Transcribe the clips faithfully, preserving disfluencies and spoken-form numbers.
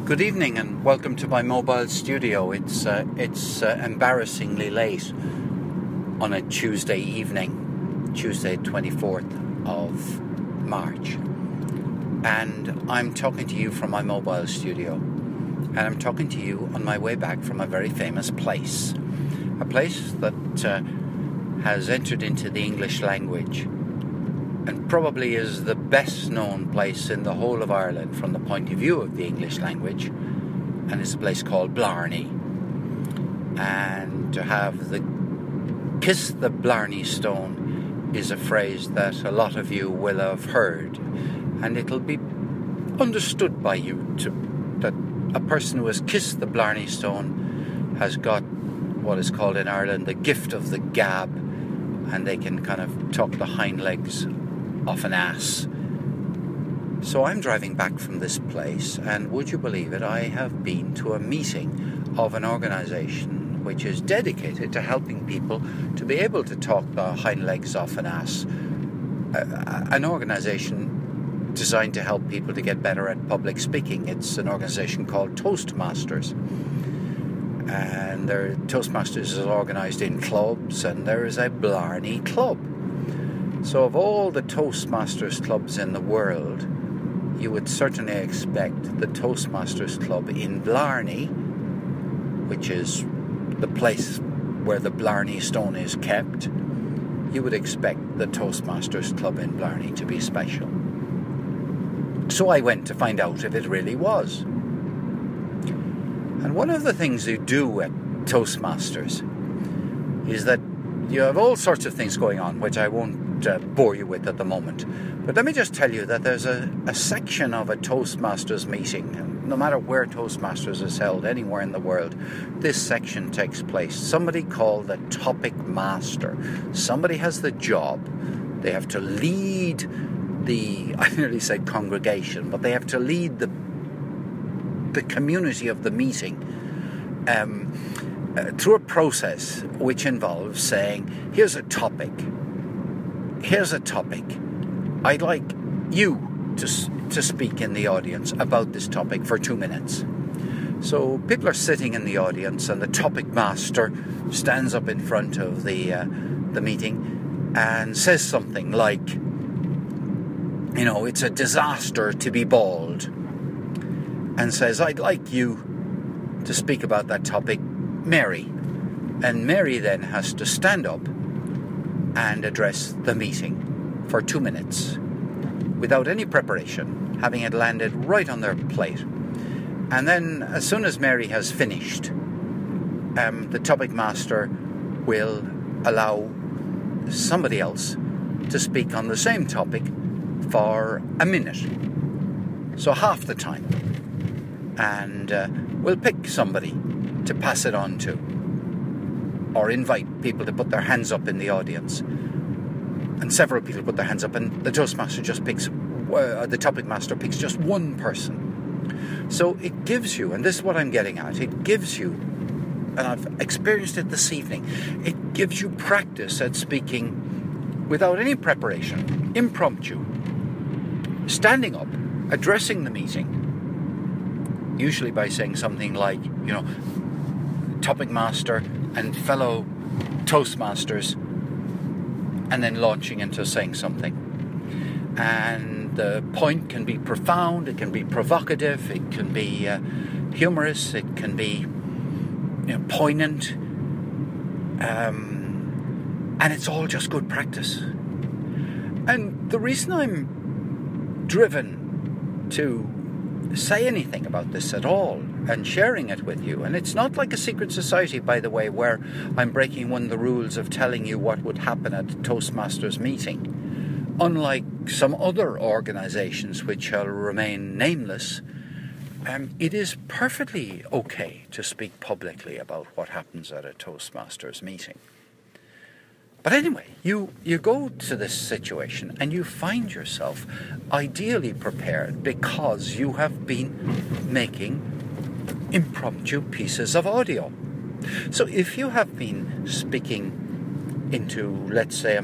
Good evening and welcome to my mobile studio. It's uh, it's uh, embarrassingly late on a Tuesday evening, Tuesday twenty-fourth of March. And I'm talking to you from my mobile studio. And I'm talking to you on my way back from a very famous place. A place that uh, has entered into the English language and probably is the best known place in the whole of Ireland from the point of view of the English language, and it's a place called Blarney. And to have the kiss the Blarney Stone is a phrase that a lot of you will have heard, and it'll be understood by you to, that a person who has kissed the Blarney Stone has got what is called in Ireland the gift of the gab, and they can kind of talk the hind legs off an ass. So I'm driving back from this place, and would you believe it, I have been to a meeting of an organisation which is dedicated to helping people to be able to talk the hind legs off an ass. Uh, an organisation designed to help people to get better at public speaking. It's an organisation called Toastmasters. And their Toastmasters is organised in clubs, and there is a Blarney Club. So of all the Toastmasters clubs in the world, you would certainly expect the Toastmasters Club in Blarney, which is the place where the Blarney Stone is kept, you would expect the Toastmasters Club in Blarney to be special. So I went to find out if it really was. And one of the things you do at Toastmasters is that you have all sorts of things going on, which I won't uh, bore you with at the moment. But let me just tell you that there's a, a section of a Toastmasters meeting, and no matter where Toastmasters is held, anywhere in the world, this section takes place. Somebody called the topic master. Somebody has the job. They have to lead the, I nearly said congregation, but they have to lead the the community of the meeting um, uh, through a process which involves saying, here's a topic, here's a topic. I'd like you to, to speak in the audience about this topic for two minutes. So people are sitting in the audience, and the topic master stands up in front of the, uh, the meeting and says something like, you know, it's a disaster to be bald, and says, I'd like you to speak about that topic, Mary. And Mary then has to stand up and address the meeting for two minutes without any preparation, having it landed right on their plate. And then as soon as Mary has finished, um, the topic master will allow somebody else to speak on the same topic for a minute. So half the time. And uh, we'll pick somebody to pass it on to, or invite people to put their hands up in the audience. And several people put their hands up, and the Toastmaster just picks, uh, the topic master picks just one person. So it gives you, and this is what I'm getting at, it gives you, and I've experienced it this evening, it gives you practice at speaking without any preparation, impromptu, standing up, addressing the meeting, usually by saying something like, you know, topic master and fellow Toastmasters, and then launching into saying something. And the point can be profound, it can be provocative, it can be uh, humorous, it can be, you know, poignant, um, and it's all just good practice. And the reason I'm driven to say anything about this at all and sharing it with you, and it's not like a secret society, by the way, where I'm breaking one of the rules of telling you what would happen at a Toastmasters meeting, unlike some other organizations which shall remain nameless. Um, it is perfectly okay to speak publicly about what happens at a Toastmasters meeting. But anyway, you, you go to this situation and you find yourself ideally prepared because you have been making impromptu pieces of audio. So if you have been speaking into, let's say, a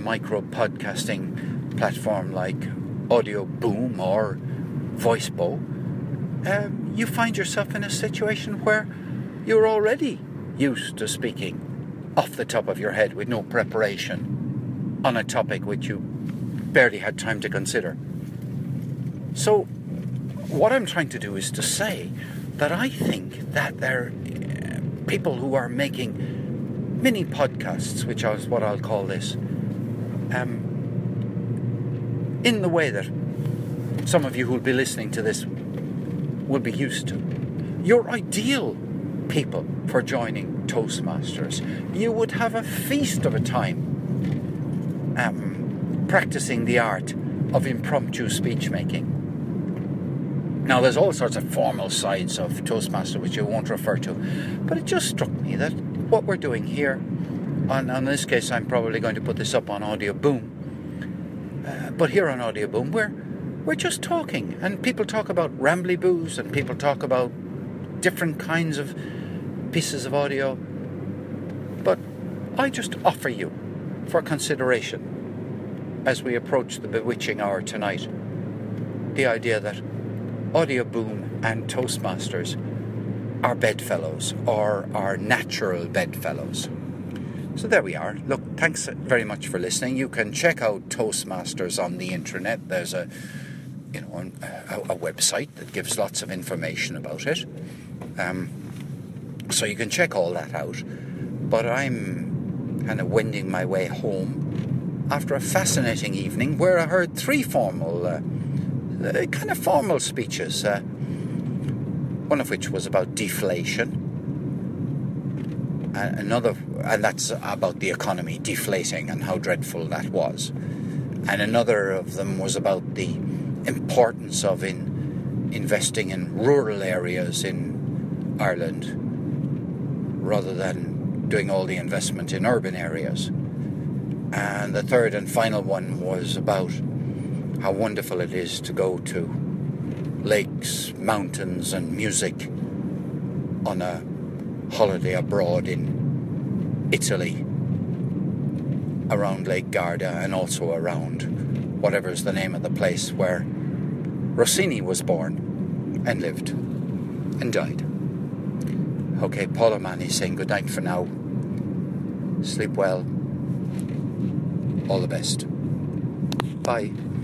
micro-podcasting platform like Audio Boom or VoiceBow, um, you find yourself in a situation where you're already used to speaking off the top of your head with no preparation on a topic which you barely had time to consider. So what I'm trying to do is to say that I think that there are uh, people who are making mini podcasts, which is what I'll call this, um, in the way that some of you who'll be listening to this will be used to. You're ideal people for joining Toastmasters. You would have a feast of a time um, practicing the art of impromptu speech making. Now, there's all sorts of formal sides of Toastmaster which I won't refer to, but it just struck me that what we're doing here, on, on this case I'm probably going to put this up on Audio Boom, uh, but here on Audio Boom we're, we're just talking, and people talk about rambly boos, and people talk about different kinds of pieces of audio, but I just offer you for consideration as we approach the bewitching hour tonight the idea that Audio Boom and Toastmasters are bedfellows, or are natural bedfellows. So there we are. Look, thanks very much for listening. You can check out Toastmasters on the internet. There's a, you know, a, a website that gives lots of information about it. Um, so you can check all that out. But I'm kind of wending my way home after a fascinating evening where I heard three formal uh, Uh, kind of formal speeches, uh, one of which was about deflation, and another, and that's about the economy deflating and how dreadful that was, and another of them was about the importance of in investing in rural areas in Ireland rather than doing all the investment in urban areas, and the third and final one was about how wonderful it is to go to lakes, mountains and music on a holiday abroad in Italy, around Lake Garda, and also around whatever's the name of the place where Rossini was born and lived and died. Okay, Paul O'Mahony saying good night for now. Sleep well. All the best. Bye.